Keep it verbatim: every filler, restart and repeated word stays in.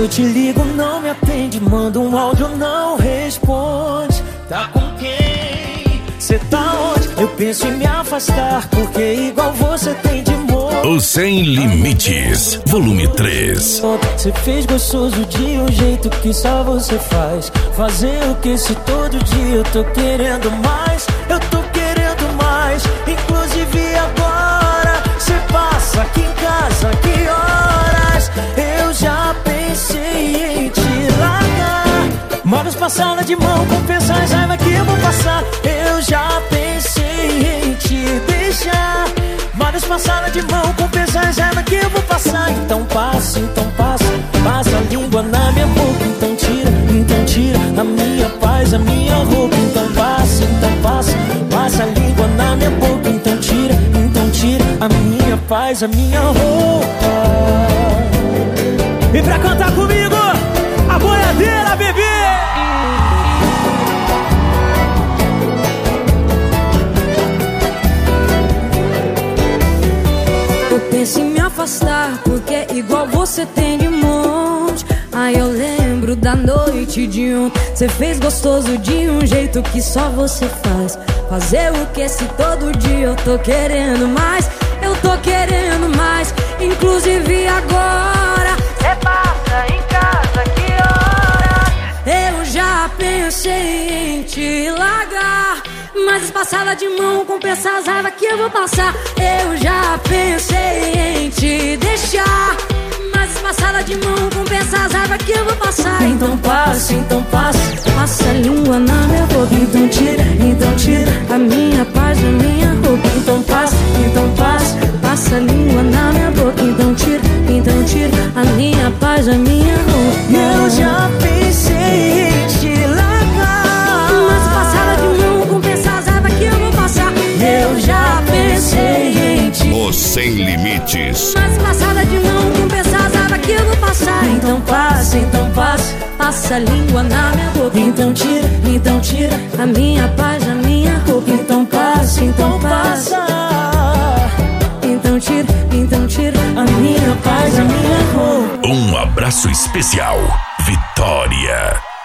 eu te ligo, não me atende. Manda um áudio, não responde. Tá com quem? Cê tá onde? Eu penso em me afastar, porque igual você tem de modo. O Sem Limites, volume três. Cê fez gostoso de um jeito que só você faz. Fazer o que se todo dia eu tô querendo mais. Eu tô querendo mais. Inclusive agora cê passa aqui em casa, que horas? Eu já pensei em te largar. Móveis pra sala de mão, compensa as raiva que eu vou passar. Eu já pensei em te deixar. Móveis pra sala de mão, compensa as raiva que eu vou passar. Então passa, então passa, passa a língua na minha boca. Então tira, então tira a minha paz, a minha roupa. Então passa, então passa, passa a língua na minha boca. Então tira, então tira a minha paz, a minha roupa. E pra cantar comigo, a boiadeira, bebê! Eu penso em me afastar, porque igual você tem de monte. Aí eu lembro da noite de ontem. Cê fez gostoso de um jeito que só você faz. Fazer o que se todo dia eu tô querendo mais. Eu tô querendo mais. Inclusive agora cê passa em casa, que hora? Eu já pensei em te largar, mas passada de mão compensa as raivas que eu vou passar. Eu já pensei em te deixar, mas passada de mão compensa as raivas que eu vou passar. Então passa, então passa, passa a língua na minha boca. Então tira, então tira a minha paz, a minha roupa. Então passa, então passa, passa a língua na minha boca. Então tira, então tira a minha paz, a minha roupa. Eu já pensei em te largar, mas passada de mão compensa as raivas que eu vou passar. Eu já pensei em te. O Sem Limites, mas passada de mão compensa as raivas que eu vou passar. Então passa, então passa, passa a língua na minha boca. Então tira, então tira a minha paz, a minha roupa. Então passa, então passa, então tira, então tira a minha paz, a minha roupa. Um abraço especial, Vitória.